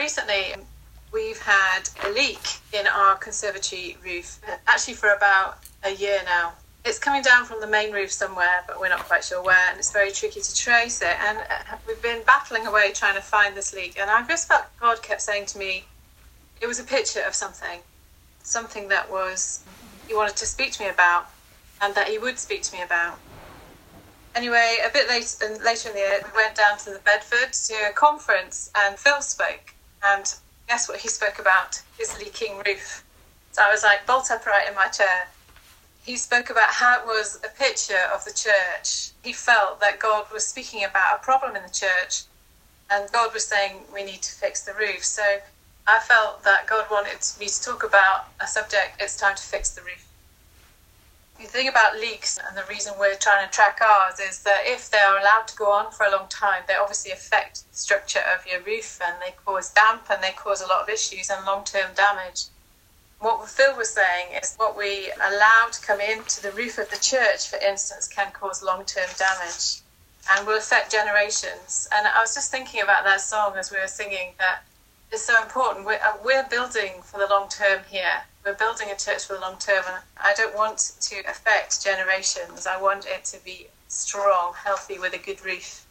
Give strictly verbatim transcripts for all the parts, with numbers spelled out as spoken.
recently we've had a leak in our conservatory roof, actually for about a year now. It's coming down from the main roof somewhere, but we're not quite sure where, and it's very tricky to trace it. And we've been battling away trying to find this leak, and I just felt God kept saying to me, it was a picture of something, something that was, he wanted to speak to me about, and that he would speak to me about. Anyway, a bit later, later in the year, we went down to the Bedford to a conference, and Phil spoke. And guess what he spoke about? His leaking roof. So I was like bolt upright in my chair. He spoke about how it was a picture of the church. He felt that God was speaking about a problem in the church, and God was saying we need to fix the roof. So I felt that God wanted me to talk about a subject, it's time to fix the roof. The thing about leaks, and the reason we're trying to track ours, is that if they are allowed to go on for a long time, they obviously affect the structure of your roof, and they cause damp, and they cause a lot of issues and long-term damage. What Phil was saying is what we allow to come into the roof of the church, for instance, can cause long-term damage and will affect generations. And I was just thinking about that song as we were singing, that it's so important. We're, uh, we're building for the long term here. We're building a church for the long term, and I don't want to affect generations. I want it to be strong, healthy, with a good roof.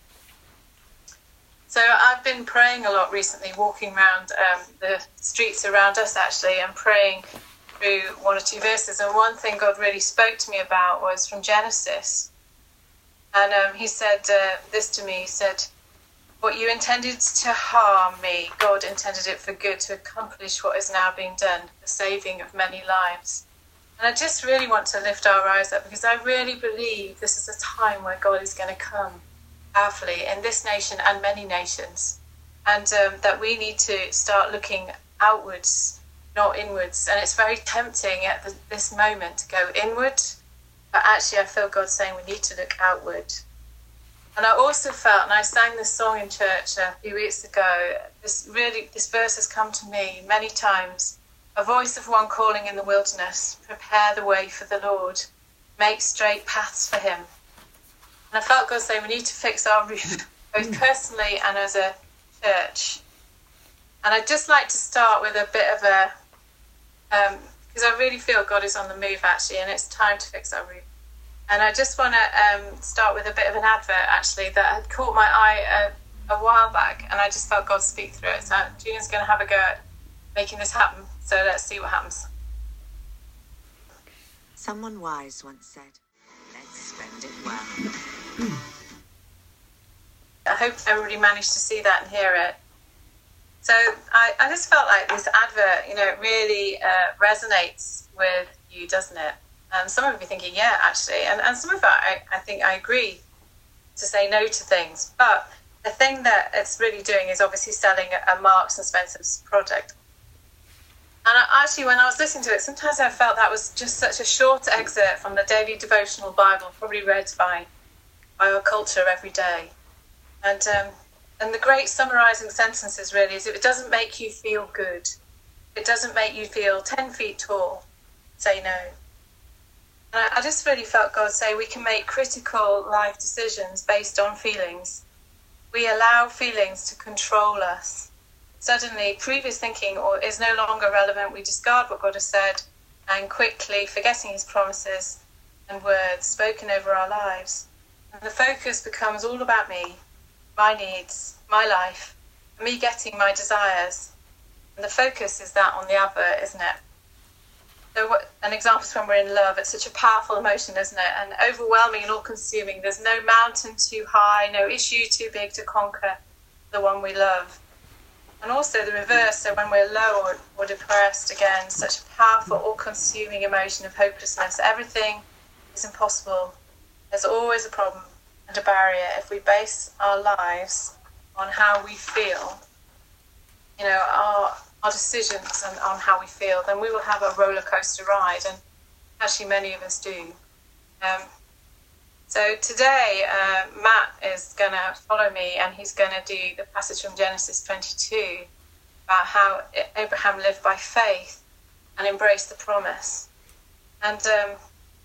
So I've been praying a lot recently, walking around um, the streets around us actually, and praying through one or two verses. And one thing God really spoke to me about was from Genesis. And um, he said uh, this to me, he said, what you intended to harm me, God intended it for good, to accomplish what is now being done, the saving of many lives. And I just really want to lift our eyes up, because I really believe this is a time where God is going to come powerfully in this nation and many nations. And um, that we need to start looking outwards, not inwards. And it's very tempting at the, this moment to go inward, but actually I feel God saying we need to look outward. And I also felt, and I sang this song in church a few weeks ago, this really, this verse has come to me many times. A voice of one calling in the wilderness, prepare the way for the Lord, make straight paths for him. And I felt God say we need to fix our roof, both personally and as a church. And I'd just like to start with a bit of a, um, because I really feel God is on the move actually, and it's time to fix our roof. And I just want to um, start with a bit of an advert, actually, that had caught my eye a, a while back, and I just felt God speak through it. So Julian's going to have a go at making this happen. So let's see what happens. Someone wise once said, let's spend it well. I hope everybody managed to see that and hear it. So I, I just felt like this advert, you know, it really uh, resonates with you, doesn't it? And some of you thinking, yeah, actually. And, and some of that, I, I think I agree to say no to things. But the thing that it's really doing is obviously selling a, a Marks and Spencer's product. And I, actually, when I was listening to it, sometimes I felt that was just such a short excerpt from the daily devotional Bible, probably read by, by our culture every day. And, um, and the great summarising sentences really is, if it doesn't make you feel good, it doesn't make you feel ten feet tall, say no. And I just really felt God say we can make critical life decisions based on feelings. We allow feelings to control us. Suddenly, previous thinking is no longer relevant. We discard what God has said, and quickly forgetting his promises and words spoken over our lives. And the focus becomes all about me, my needs, my life, me getting my desires. And the focus is that on the advert, isn't it? So what, an example is when we're in love. It's such a powerful emotion, isn't it? And overwhelming and all-consuming. There's no mountain too high, no issue too big to conquer the one we love. And also the reverse, so when we're low or, or depressed, again, such a powerful, all-consuming emotion of hopelessness. Everything is impossible. There's always a problem and a barrier. If we base our lives on how we feel, you know, our... our decisions and on how we feel, then we will have a roller coaster ride, and actually many of us do. Um, so today, uh, Matt is going to follow me, and he's going to do the passage from Genesis twenty-two about how Abraham lived by faith and embraced the promise. And um,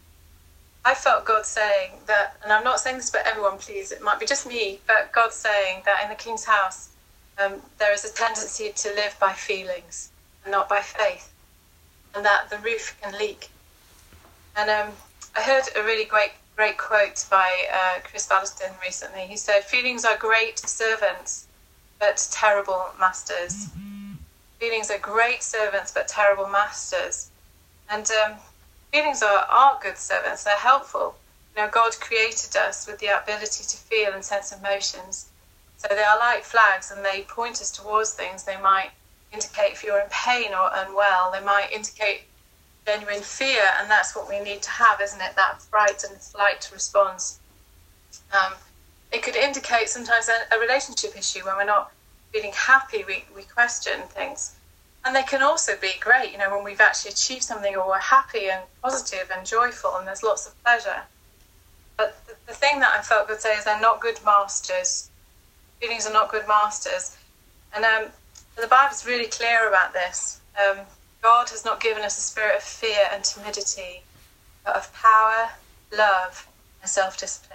I felt God saying that, and I'm not saying this for everyone, please, it might be just me, but God saying that in the King's house, um, there is a tendency to live by feelings and not by faith, and that the roof can leak. And um, I heard a really great great quote by uh, Chris Ballaston recently. He said, "Feelings are great servants, but terrible masters." Feelings are great servants, but terrible masters. And um, feelings are, are good servants. They're helpful. You know, God created us with the ability to feel and sense emotions. So they are like flags, and they point us towards things. They might indicate if you're in pain or unwell. They might indicate genuine fear, and that's what we need to have, isn't it? That fright and flight response. Um, it could indicate sometimes a, a relationship issue when we're not feeling happy, we, we question things. And they can also be great, you know, when we've actually achieved something, or we're happy and positive and joyful and there's lots of pleasure. But the, the thing that I felt God say is they're not good masters. Feelings are not good masters. And um, the Bible's really clear about this. Um, God has not given us a spirit of fear and timidity, but of power, love, and self-discipline.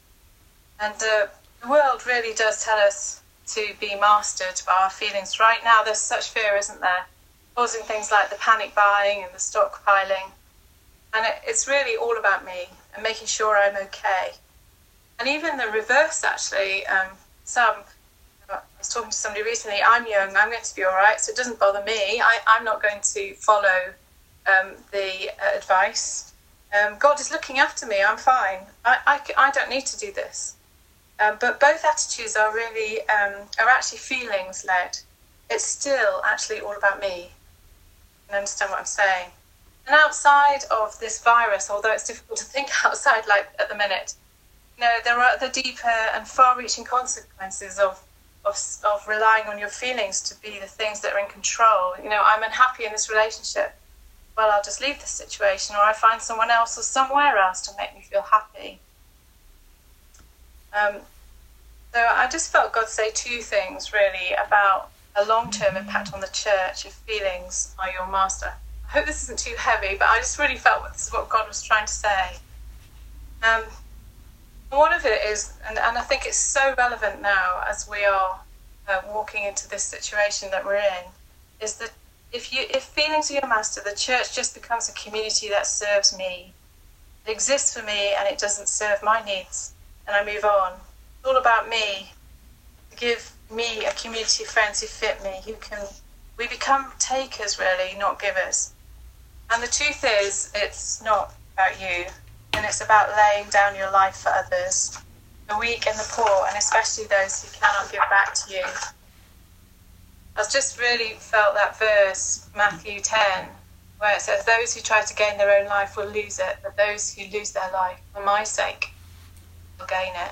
And uh, the world really does tell us to be mastered by our feelings. Right now, there's such fear, isn't there? Causing things like the panic buying and the stockpiling. And it, it's really all about me and making sure I'm okay. And even the reverse, actually, um, some, I was talking to somebody recently, I'm young, I'm going to be all right, so it doesn't bother me. I, I'm not going to follow um, the uh, advice. Um, God is looking after me, I'm fine. I, I, I don't need to do this. Um, but both attitudes are really, um, are actually feelings led. It's still actually all about me. You understand what I'm saying? And outside of this virus, although it's difficult to think outside like at the minute, you know, there are the deeper and far-reaching consequences of, of, of relying on your feelings to be the things that are in control. You know, I'm unhappy in this relationship. Well, I'll just leave this situation, or I find someone else or somewhere else to make me feel happy. Um, so I just felt God say two things really about a long-term impact on the church if feelings are your master. I hope this isn't too heavy, but I just really felt this is what God was trying to say. Um, one of it is, and, and I think it's so relevant now as we are uh, walking into this situation that we're in, is that if you if feelings are your master, the church just becomes a community that serves me. It exists for me and it doesn't serve my needs. And I move on. It's all about me. Give me a community of friends who fit me, who can... We become takers, really, not givers. And the truth is, it's not about you. And it's about laying down your life for others, the weak and the poor, and especially those who cannot give back to you. I've just really felt that verse, Matthew ten, where it says, those who try to gain their own life will lose it, but those who lose their life for my sake will gain it.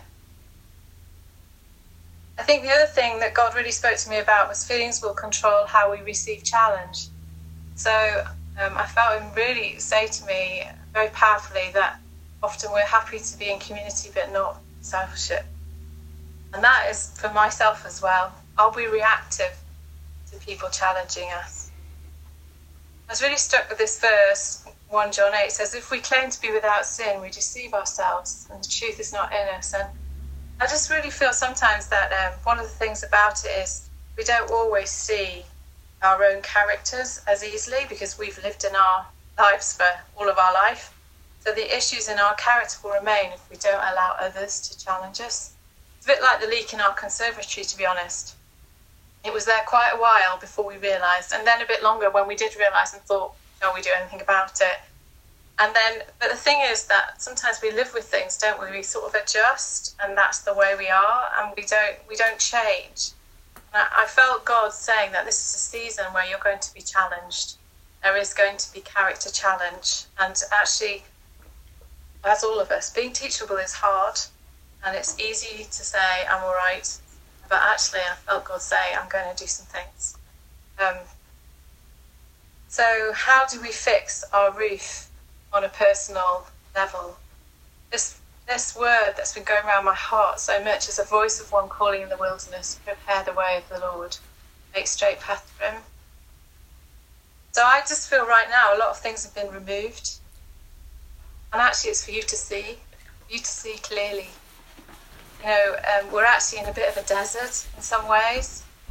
I think the other thing that God really spoke to me about was feelings will control how we receive challenge. So um, I felt him really say to me very powerfully that often we're happy to be in community but not discipleship. And that is for myself as well. I'll be reactive to people challenging us. I was really struck with this verse, First John eight says, if we claim to be without sin, we deceive ourselves and the truth is not in us. And I just really feel sometimes that um, one of the things about it is we don't always see our own characters as easily because we've lived in our lives for all of our life. So the issues in our character will remain if we don't allow others to challenge us. It's a bit like the leak in our conservatory, to be honest. It was there quite a while before we realised, and then a bit longer when we did realise and thought, shall we do anything about it? And then, but the thing is that sometimes we live with things, don't we? We sort of adjust, and that's the way we are, and we don't we don't change. And I, I felt God saying that this is a season where you're going to be challenged. There is going to be character challenge, and actually, as all of us, being teachable is hard, and it's easy to say I'm all right, but actually, I felt God say I'm going to do some things. Um, so, how do we fix our roof? On a personal level, this this word that's been going around my heart so much is a voice of one calling in the wilderness, prepare the way of the Lord, make straight path for him. So I just feel right now a lot of things have been removed, and actually it's for you to see, for you to see clearly. You know, um, we're actually in a bit of a desert in some ways.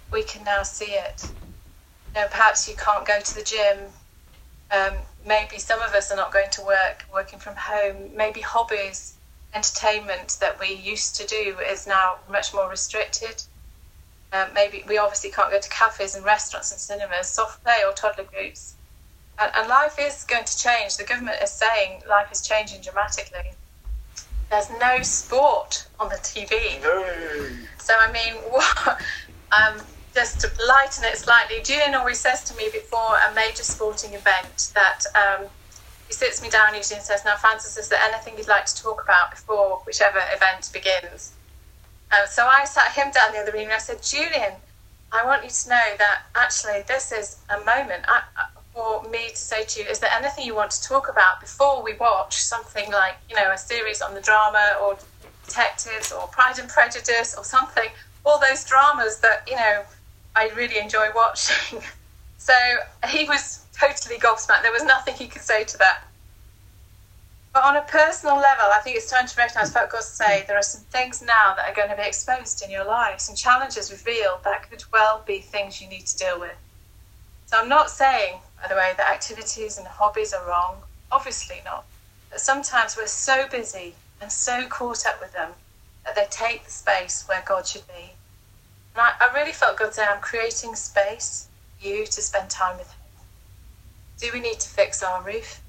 we can now see it. You know, perhaps you can't go to the gym. Um, maybe some of us are not going to work, working from home. Maybe hobbies, entertainment that we used to do is now much more restricted. Um, maybe we obviously can't go to cafes and restaurants and cinemas, soft play or toddler groups. And, and life is going to change. The government is saying life is changing dramatically. There's no sport on the T V. No. So, I mean, what, um, just to lighten it slightly, Julian always says to me before a major sporting event that um, he sits me down usually and says, now, Francis, is there anything you'd like to talk about before whichever event begins? Um, so I sat him down the other evening and I said, Julian, I want you to know that actually this is a moment I, for me to say to you, is there anything you want to talk about before we watch something like, you know, a series on the drama or Detectives or Pride and Prejudice or something, all those dramas that, you know, I really enjoy watching. So he was totally gobsmacked. There was nothing he could say to that. But on a personal level, I think it's time to recognise, what God say, there are some things now that are going to be exposed in your life, some challenges revealed that could well be things you need to deal with. So I'm not saying, by the way, that activities and hobbies are wrong. Obviously not. But sometimes we're so busy and so caught up with them that they take the space where God should be. And I, I really felt God say, I'm creating space for you to spend time with Him. Do we need to fix our roof?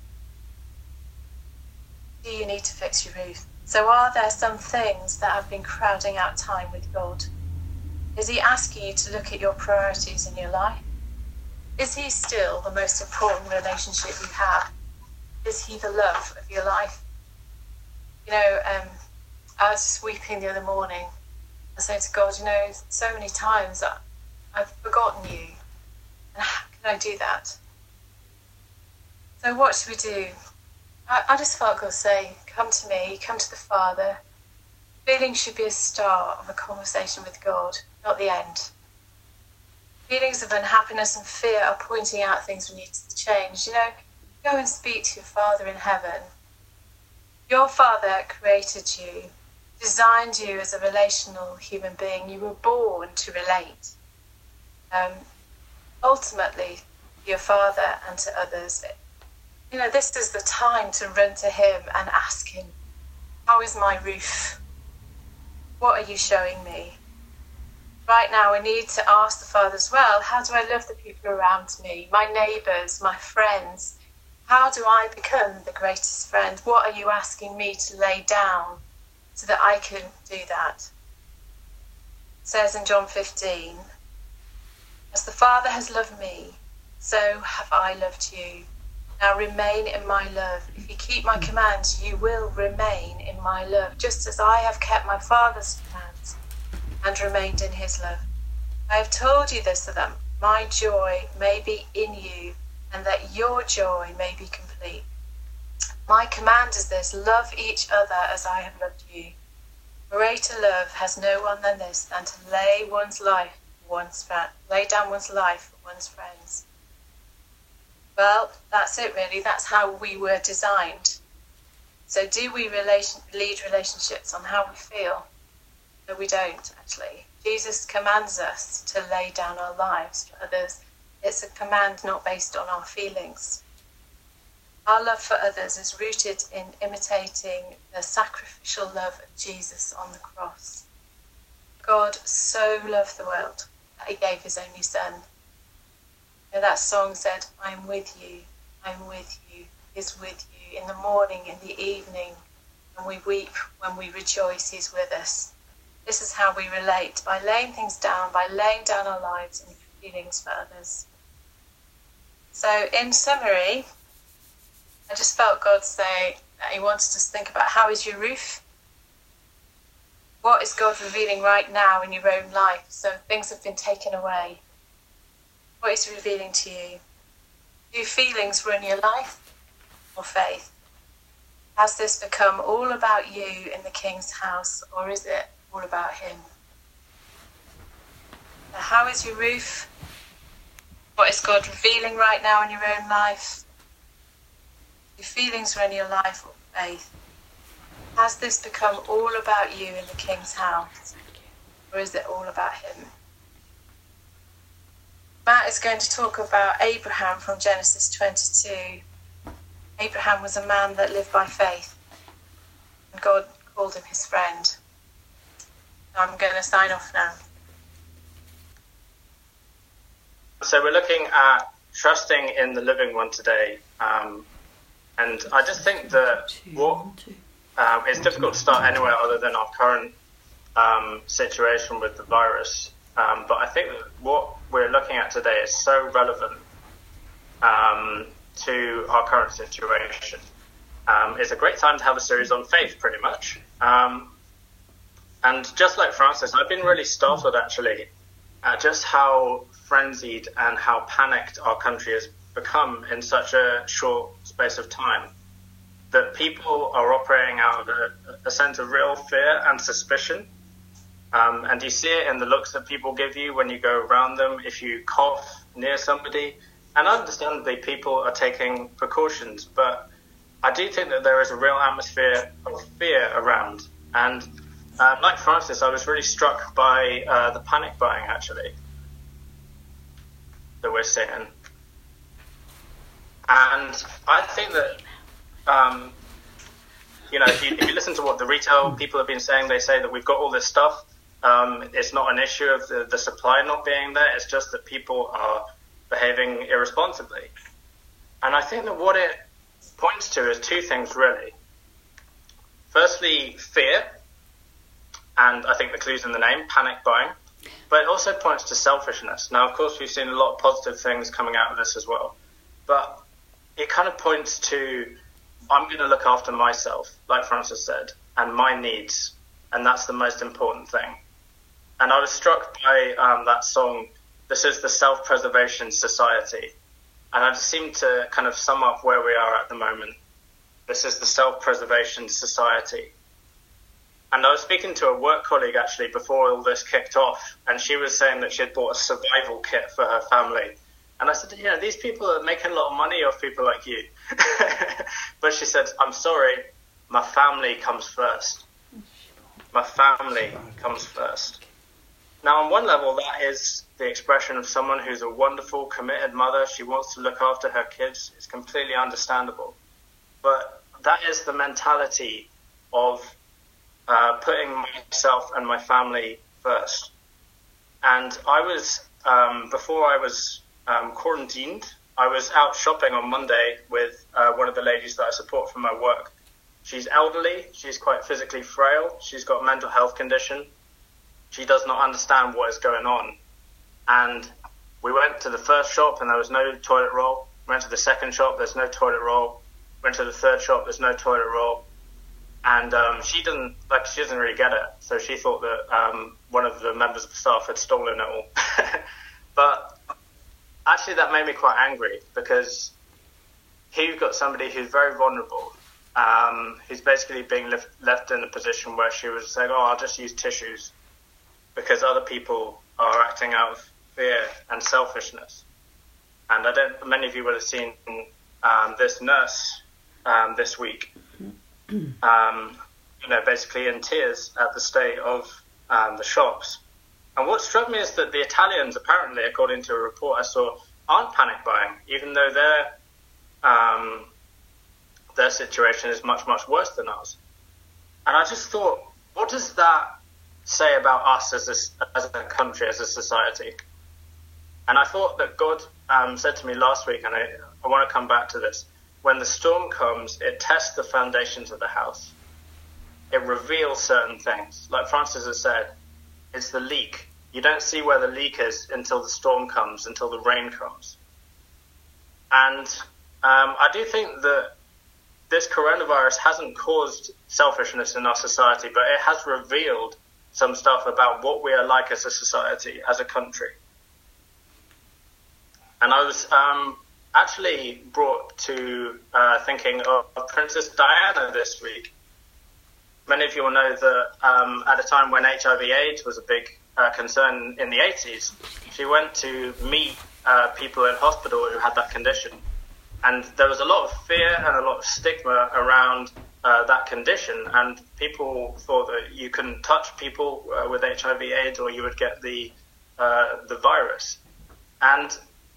Do you need to fix your roof? So are there some things that have been crowding out time with God? Is He asking you to look at your priorities in your life? Is He still the most important relationship you have? Is He the love of your life? You know, um, I was just weeping the other morning. I said to God, you know, so many times that I've forgotten you. And how can I do that? So what should we do? I, I just felt God say, come to me, come to the Father. Feelings should be a start of a conversation with God, not the end. Feelings of unhappiness and fear are pointing out things we need to change. You know, go and speak to your Father in heaven. Your Father created you, designed you as a relational human being. You were born to relate. Um, ultimately, your Father and to others. You know, this is the time to run to Him and ask Him, how is my roof? What are you showing me? Right now, we need to ask the Father as well, how do I love the people around me, my neighbours, my friends? How do I become the greatest friend? What are you asking me to lay down so that I can do that? It says in John fifteen, as the Father has loved me, so have I loved you. Now remain in my love. If you keep my commands, you will remain in my love, just as I have kept my Father's commands and remained in His love. I have told you this so that my joy may be in you and that your joy may be complete. My command is this, love each other as I have loved you. Greater love has no one than this, than to lay one's life for one's friend, lay down one's life for one's friends. Well, that's it really. That's how we were designed. So do we relation, lead relationships on how we feel? No, we don't, actually. Jesus commands us to lay down our lives for others. It's a command not based on our feelings. Our love for others is rooted in imitating the sacrificial love of Jesus on the cross. God so loved the world that He gave His only Son. You know, that song said, I'm with you, I'm with you, He's with you in the morning, in the evening, and we weep when we rejoice, He's with us. This is how we relate, by laying things down, by laying down our lives and feelings for others. So in summary, I just felt God say that He wanted us to think about, how is your roof? What is God revealing right now in your own life? So things have been taken away. What is He revealing to you? Do feelings run your life or faith? Has this become all about you in the King's house, or is it all about Him? Now, how is your roof? What is God revealing right now in your own life? Do feelings run your life or faith? Has this become all about you in the King's house, or is it all about Him? is going to talk about Abraham from Genesis twenty-two. Abraham was a man that lived by faith, and God called him his friend. I'm going to sign off now. So we're looking at trusting in the living one today. Um, and I just think that what um, it's difficult to start anywhere other than our current um, situation with the virus. Um, but I think that what we're looking at today is so relevant um, to our current situation. Um, it's a great time to have a series on faith, pretty much. Um, and just like Francis, I've been really startled, actually, at just how frenzied and how panicked our country has become in such a short space of time. That people are operating out of a, a sense of real fear and suspicion. Um, and you see it in the looks that people give you when you go around them, if you cough near somebody. And understandably, people are taking precautions, but I do think that there is a real atmosphere of fear around. And uh, like Francis, I was really struck by uh, the panic buying, actually, that we're seeing. And I think that, um, you know, if you, if you listen to what the retail people have been saying, they say that we've got all this stuff. Um, it's not an issue of the, the supply not being there. It's just that people are behaving irresponsibly. And I think that what it points to is two things, really. Firstly, fear. And I think the clue's in the name, panic buying. But it also points to selfishness. Now, of course, we've seen a lot of positive things coming out of this as well. But it kind of points to, I'm going to look after myself, like Francis said, and my needs. And that's the most important thing. And I was struck by um, that song, This is the Self-Preservation Society. And I just seem to kind of sum up where we are at the moment. This is the Self-Preservation Society. And I was speaking to a work colleague, actually, before all this kicked off. And she was saying that she had bought a survival kit for her family. And I said, you know, these people are making a lot of money off people like you. But she said, I'm sorry, my family comes first. My family comes first. Now, on one level, that is the expression of someone who's a wonderful, committed mother. She wants to look after her kids. It's completely understandable. But that is the mentality of uh, putting myself and my family first. And I was, um, before I was um, quarantined, I was out shopping on Monday with uh, one of the ladies that I support from my work. She's elderly. She's quite physically frail. She's got a mental health condition. She does not understand what is going on. And we went to the first shop and there was no toilet roll. Went to the second shop, there's no toilet roll. Went to the third shop, there's no toilet roll. And um, she didn't, like, she doesn't really get it. So she thought that um, one of the members of the staff had stolen it all. But actually that made me quite angry, because here you've got somebody who's very vulnerable, um, who's basically being left, left in a position where she was saying, oh, I'll just use tissues, because other people are acting out of fear and selfishness. And I don't, many of you would have seen um, this nurse um, this week, um, you know, basically in tears at the state of um, the shops. And what struck me is that the Italians, apparently, according to a report I saw, aren't panic buying, even though their um, their situation is much, much worse than ours. And I just thought, what does that say about us as a, as a country, as a society? And I thought that God um, said to me last week, and I, I want to come back to this, when the storm comes, it tests the foundations of the house. It reveals certain things. Like Francis has said, it's the leak. You don't see where the leak is until the storm comes, until the rain comes. And um, I do think that this coronavirus hasn't caused selfishness in our society, but it has revealed some stuff about what we are like as a society, as a country. And I was um, actually brought to uh, thinking of, of Princess Diana this week. Many of you will know that um, at a time when H I V AIDS was a big uh, concern in the eighties, she went to meet uh, people in hospital who had that condition. And there was a lot of fear and a lot of stigma around uh, that condition. And people thought that you couldn't touch people uh, with H I V AIDS or you would get the uh, the virus. And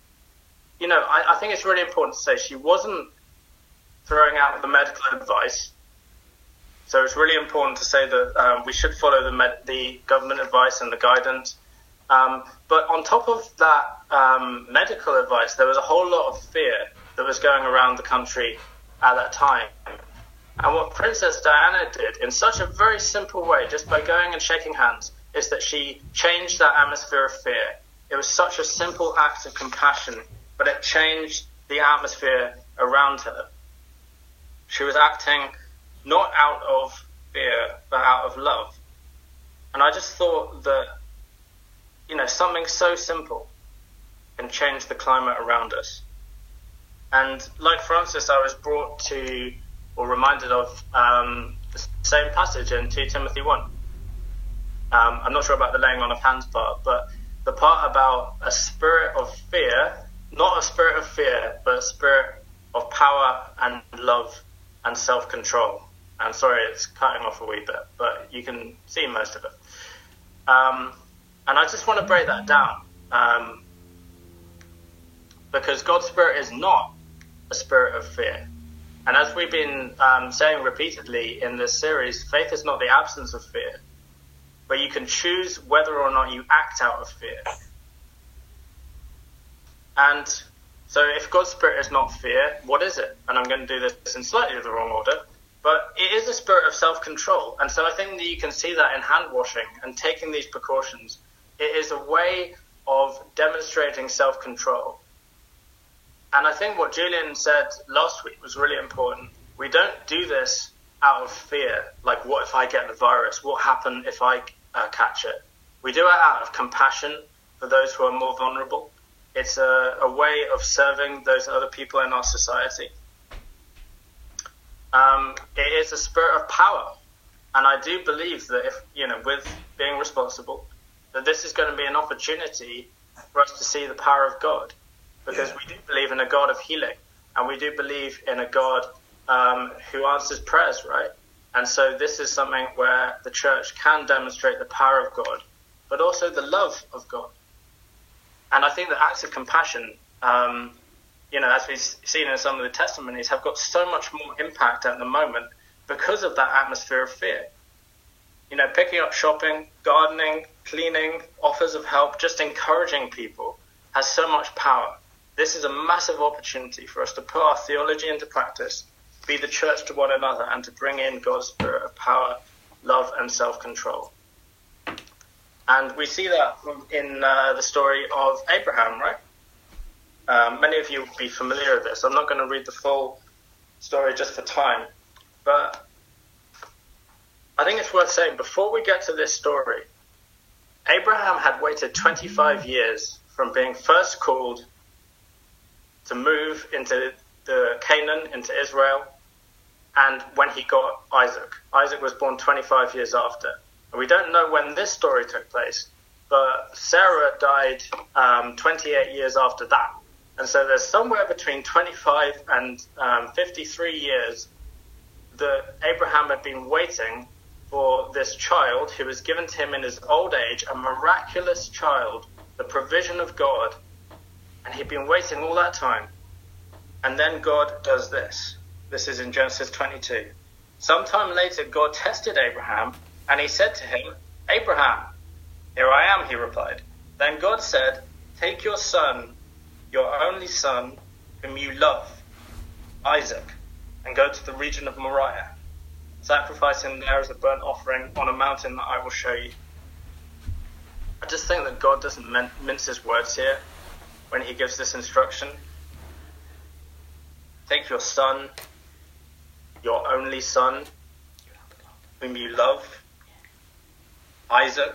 you know, I, I think it's really important to say she wasn't throwing out the medical advice. So it's really important to say that um, we should follow the, med- the government advice and the guidance. Um, but on top of that um, medical advice, there was a whole lot of fear that was going around the country at that time. And what Princess Diana did in such a very simple way, just by going and shaking hands, is that she changed that atmosphere of fear. It was such a simple act of compassion, but it changed the atmosphere around her. She was acting not out of fear, but out of love. And I just thought that, you know, something so simple can change the climate around us. And like Francis, I was brought to, or reminded of, um, the same passage in Second Timothy one. Um, I'm not sure about the laying on of hands part, but the part about a spirit of fear, not a spirit of fear, but a spirit of power and love and self-control. I'm sorry, it's cutting off a wee bit, but you can see most of it. Um, and I just want to break that down, um, because God's Spirit is not a spirit of fear. And as we've been um, saying repeatedly in this series, faith is not the absence of fear, but you can choose whether or not you act out of fear. And so if God's Spirit is not fear, what is it? And I'm going to do this in slightly the wrong order, but it is a spirit of self-control. And so I think that you can see that in hand washing and taking these precautions. It is a way of demonstrating self-control. And I think what Julian said last week was really important. We don't do this out of fear, like what if I get the virus? What happens if I uh, catch it? We do it out of compassion for those who are more vulnerable. It's a, a way of serving those other people in our society. Um, it is a spirit of power. And I do believe that if, you know, with being responsible, that this is going to be an opportunity for us to see the power of God. Because yeah. we do believe in a God of healing. And we do believe in a God um, who answers prayers, right? And so this is something where the church can demonstrate the power of God, but also the love of God. And I think that acts of compassion, um, you know, as we've seen in some of the testimonies, have got so much more impact at the moment because of that atmosphere of fear. You know, picking up shopping, gardening, cleaning, offers of help, just encouraging people has so much power. This is a massive opportunity for us to put our theology into practice, be the church to one another, and to bring in God's spirit of power, love, and self-control. And we see that in uh, the story of Abraham, right? Um, many of you will be familiar with this. I'm not going to read the full story just for time. But I think it's worth saying, before we get to this story, Abraham had waited twenty-five years from being first called to move into the Canaan, into Israel, and when he got Isaac. Isaac was born twenty-five years after. And we don't know when this story took place, but Sarah died um, twenty-eight years after that. And so there's somewhere between twenty-five and um, fifty-three years that Abraham had been waiting for this child who was given to him in his old age, a miraculous child, the provision of God. And he'd been waiting all that time. And then God does this. This is in Genesis twenty-two. Sometime later, God tested Abraham, and he said to him, "Abraham." "Here I am," he replied. Then God said, "Take your son, your only son, whom you love, Isaac, and go to the region of Moriah. Sacrifice him there as a burnt offering on a mountain that I will show you." I just think that God doesn't min- mince his words here when he gives this instruction. Take your son, your only son, whom you love, Isaac.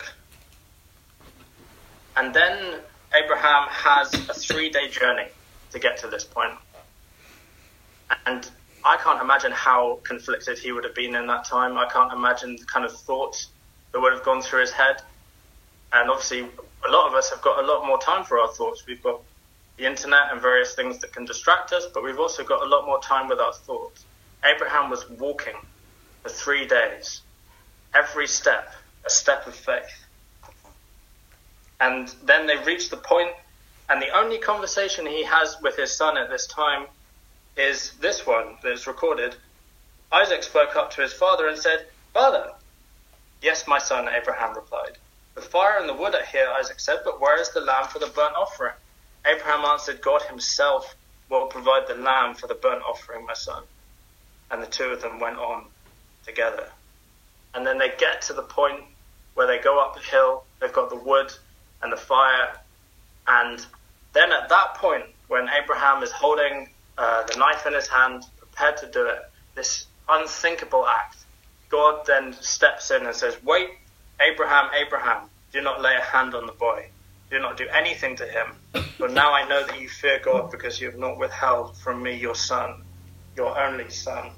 And then Abraham has a three-day journey to get to this point. And I can't imagine how conflicted he would have been in that time. I can't imagine the kind of thoughts that would have gone through his head. And obviously, a lot of us have got a lot more time for our thoughts. We've got the internet and various things that can distract us, but we've also got a lot more time with our thoughts. Abraham was walking for three days. Every step, a step of faith. And then they reached the point And the only conversation he has with his son at this time is this one that is recorded. Isaac spoke up to his father and said, "Father." "Yes, my son," Abraham replied. "The fire and the wood are here," Isaac said, "but where is the lamb for the burnt offering?" Abraham answered, "God himself will provide the lamb for the burnt offering, my son." And the two of them went on together. And then they get to the point where they go up the hill, they've got the wood and the fire, and then at that point, when Abraham is holding uh, the knife in his hand, prepared to do it, this unthinkable act, God then steps in and says, "Wait, Abraham, Abraham, do not lay a hand on the boy. Do not do anything to him. For now I know that you fear God because you have not withheld from me your son, your only son."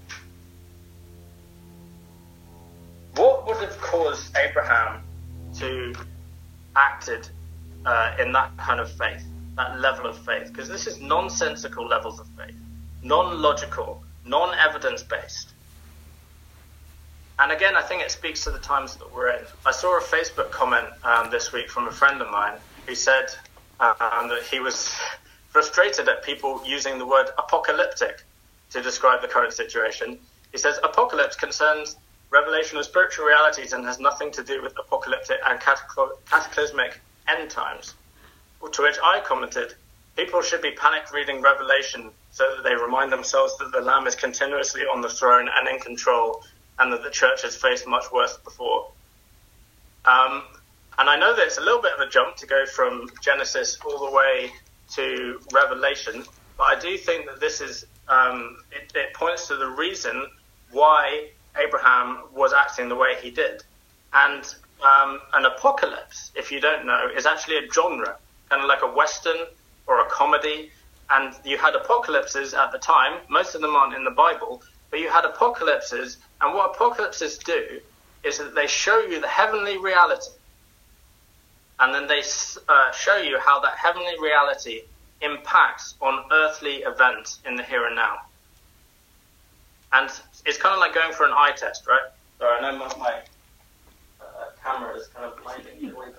What would have caused Abraham to acted uh, in that kind of faith, that level of faith? Because this is nonsensical levels of faith, non-logical, non-evidence-based. And again, I think it speaks to the times that we're in. I saw a Facebook comment um, this week from a friend of mine who said um, that he was frustrated at people using the word apocalyptic to describe the current situation. He says, "Apocalypse concerns revelation of spiritual realities and has nothing to do with apocalyptic and cataclysmic end times." To which I commented, "People should be panic reading Revelation so that they remind themselves that the Lamb is continuously on the throne and in control, and that the church has faced much worse before." Um, and I know that it's a little bit of a jump to go from Genesis all the way to Revelation, but I do think that this is, um, it, it points to the reason why Abraham was acting the way he did. And um, an apocalypse, if you don't know, is actually a genre, kind of like a Western or a comedy. And you had apocalypses at the time. Most of them aren't in the Bible, but you had apocalypses. And what apocalypses do is that they show you the heavenly reality. And then they uh, show you how that heavenly reality impacts on earthly events in the here and now. And it's kind of like going for an eye test, right? So I know my, my uh, camera is kind of blinding me with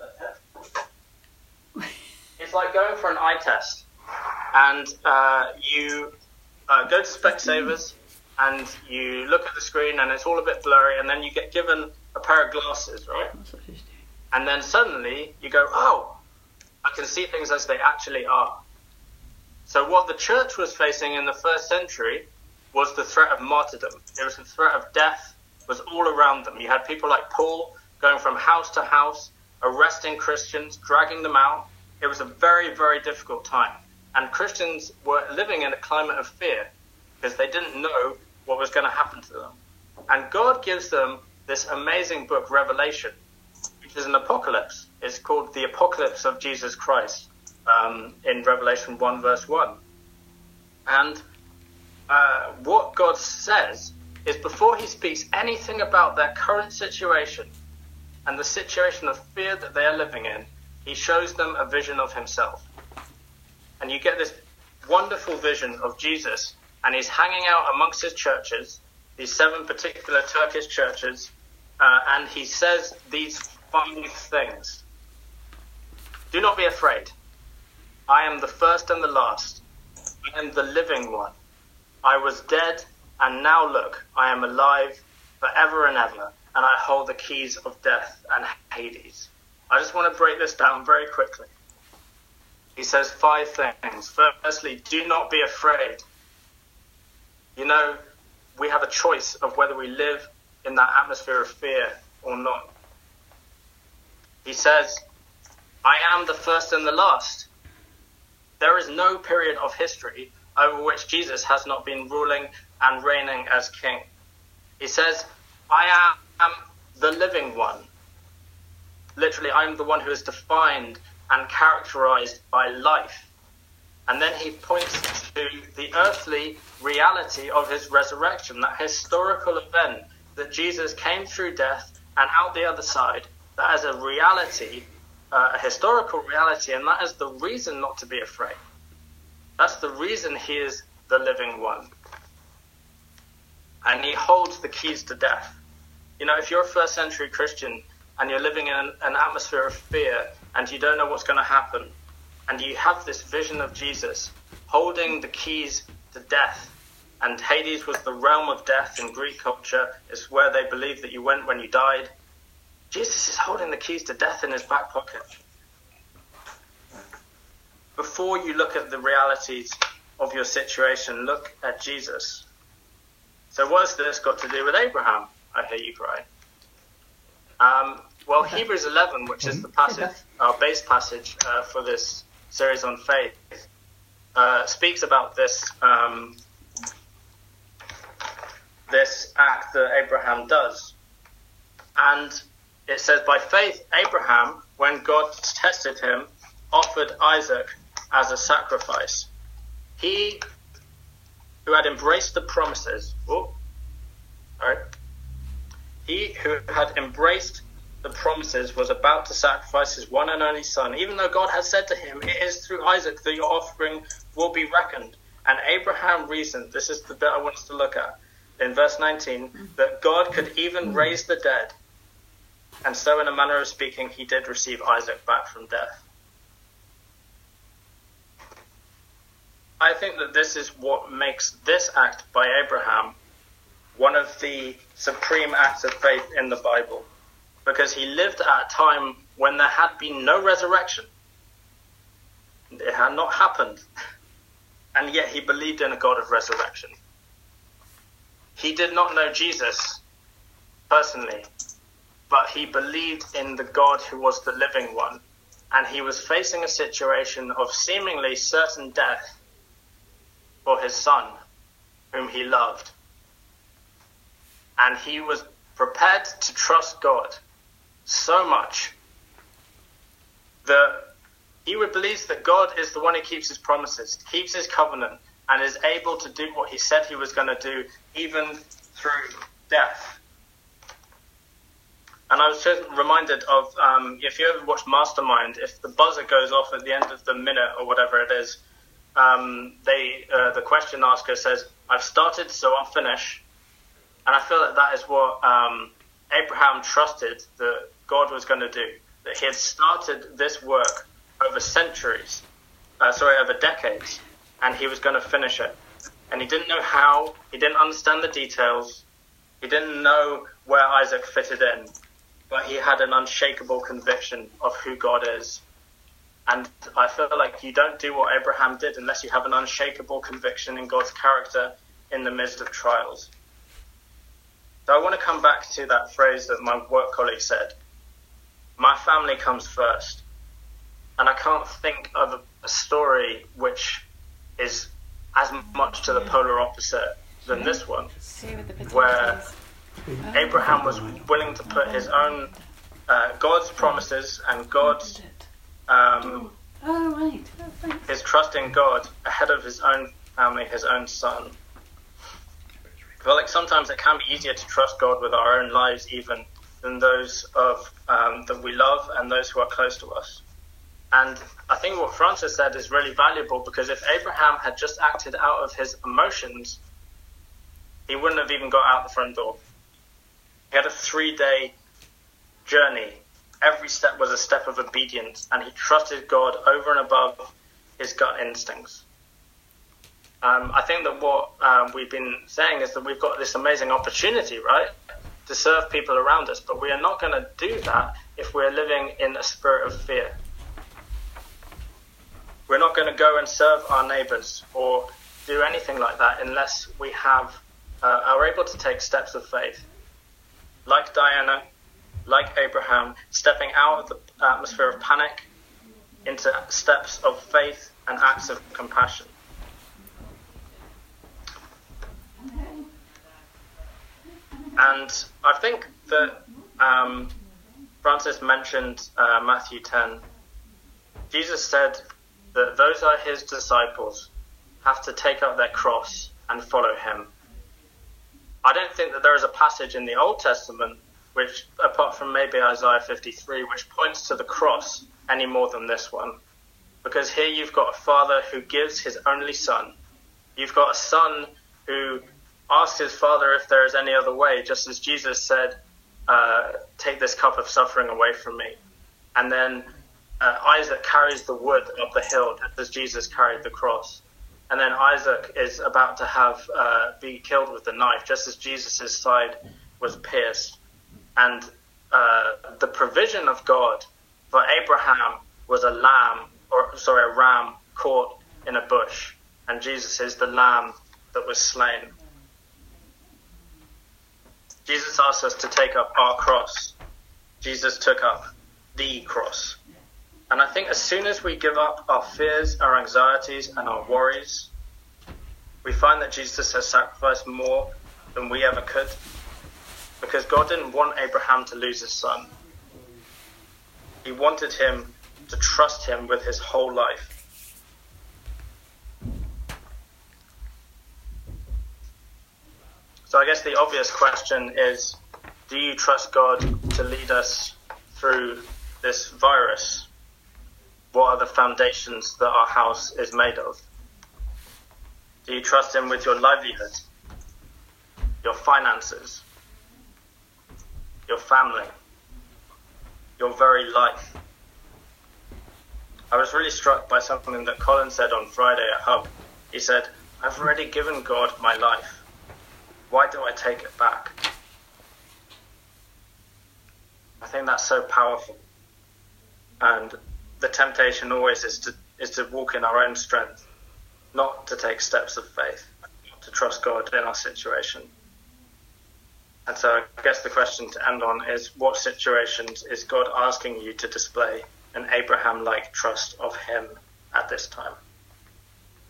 that. It's like going for an eye test. And uh, you uh, go to Specsavers and you look at the screen and it's all a bit blurry, and then you get given a pair of glasses, right? And then suddenly you go, "Oh, I can see things as they actually are." So what the church was facing in the first century was the threat of martyrdom. It was the threat of death, was all around them. You had people like Paul going from house to house, arresting Christians, dragging them out. It was a very, very difficult time. And Christians were living in a climate of fear because they didn't know what was going to happen to them. And God gives them this amazing book, Revelation, which is an apocalypse. It's called the Apocalypse of Jesus Christ um, in Revelation one, verse one. And Uh, what God says is, before he speaks anything about their current situation and the situation of fear that they are living in, he shows them a vision of himself. And you get this wonderful vision of Jesus, and he's hanging out amongst his churches, these seven particular Turkish churches, uh, and he says these five things. "Do not be afraid. I am the first and the last. I am the living one. I was dead, and now look, I am alive forever and ever, and I hold the keys of death and Hades." I just want to break this down very quickly. He says five things. Firstly, do not be afraid. You know, we have a choice of whether we live in that atmosphere of fear or not. He says, "I am the first and the last." There is no period of history over which Jesus has not been ruling and reigning as king. He says, "I am the living one." Literally, I am the one who is defined and characterized by life. And then he points to the earthly reality of his resurrection, that historical event that Jesus came through death and out the other side, that is a reality, uh, a historical reality, and that is the reason not to be afraid. That's the reason he is the living one. And he holds the keys to death. You know, if you're a first century Christian and you're living in an, an atmosphere of fear and you don't know what's going to happen, And you have this vision of Jesus holding the keys to death. And Hades was the realm of death in Greek culture. It's where they believed that you went when you died. Jesus is holding the keys to death in his back pocket. Before you look at the realities of your situation, look at Jesus. So what has this got to do with Abraham? I hear you cry. Um, well, Hebrews eleven, which is the passage, our base passage uh, for this series on faith, uh, speaks about this um, this act that Abraham does. And it says, by faith, Abraham, when God tested him, offered Isaac as a sacrifice. He who had embraced the promises, oh, all right, he who had embraced the promises was about to sacrifice his one and only son, even though God had said to him, it is through Isaac that your offspring will be reckoned. And Abraham reasoned, this is the bit I want us to look at, in verse nineteen, that God could even raise the dead. And so in a manner of speaking, he did receive Isaac back from death. I think that this is what makes this act by Abraham one of the supreme acts of faith in the Bible, because he lived at a time when there had been no resurrection. It had not happened, and yet he believed in a God of resurrection. He did not know Jesus personally, but he believed in the God who was the living one, and he was facing a situation of seemingly certain death for his son, whom he loved. And he was prepared to trust God so much that he would believe that God is the one who keeps his promises, keeps his covenant, and is able to do what he said he was going to do, even through death. And I was just reminded of, um, if you ever watch Mastermind, if the buzzer goes off at the end of the minute or whatever it is, um, they uh, the question asker says, I've started, so I'll finish. And I feel that that is what um, Abraham trusted that God was going to do, that he had started this work over centuries, uh, sorry, over decades, and he was going to finish it. And he didn't know how, he didn't understand the details, he didn't know where Isaac fitted in, but he had an unshakable conviction of who God is. And I feel like you don't do what Abraham did unless you have an unshakable conviction in God's character in the midst of trials. So I want to come back to that phrase that my work colleague said, my family comes first. And I can't think of a, a story which is as much to the polar opposite than this one, where Abraham was willing to put his own, uh, God's promises and God's, um, his trust in God ahead of his own family, his own son. I feel like sometimes it can be easier to trust God with our own lives even than those of um, that we love and those who are close to us. And I think what Francis said is really valuable, because if Abraham had just acted out of his emotions, he wouldn't have even got out the front door. He had a three-day journey. Every step was a step of obedience, and he trusted God over and above his gut instincts. Um, I think that what um, we've been saying is that we've got this amazing opportunity, right, to serve people around us, but we are not going to do that if we're living in a spirit of fear. We're not going to go and serve our neighbours or do anything like that unless we have uh, are able to take steps of faith. Like Diana, like Abraham, stepping out of the atmosphere of panic into steps of faith and acts of compassion. And I think that um, Francis mentioned uh, Matthew ten. Jesus said that those are his disciples have to take up their cross and follow him. I don't think that there is a passage in the Old Testament, which, apart from maybe Isaiah fifty-three, which points to the cross any more than this one. Because here you've got a father who gives his only son. You've got a son who asks his father if there is any other way, just as Jesus said, uh, take this cup of suffering away from me. And then uh, Isaac carries the wood up the hill just as Jesus carried the cross. And then Isaac is about to have uh, be killed with the knife, just as Jesus' side was pierced. And uh, the provision of God for Abraham was a lamb, or sorry, a ram caught in a bush. And Jesus is the lamb that was slain. Jesus asks us to take up our cross. Jesus took up the cross. And I think as soon as we give up our fears, our anxieties, and our worries, we find that Jesus has sacrificed more than we ever could. Because God didn't want Abraham to lose his son. He wanted him to trust him with his whole life. So I guess the obvious question is, do you trust God to lead us through this virus? What are the foundations that our house is made of? Do you trust him with your livelihood, your finances, your family, your very life? I was really struck by something that Colin said on Friday at Hub. He said, I've already given God my life. Why do I take it back? I think that's so powerful. And the temptation always is to is to walk in our own strength, not to take steps of faith, to trust God in our situation. And so I guess the question to end on is, what situations is God asking you to display an Abraham-like trust of him at this time?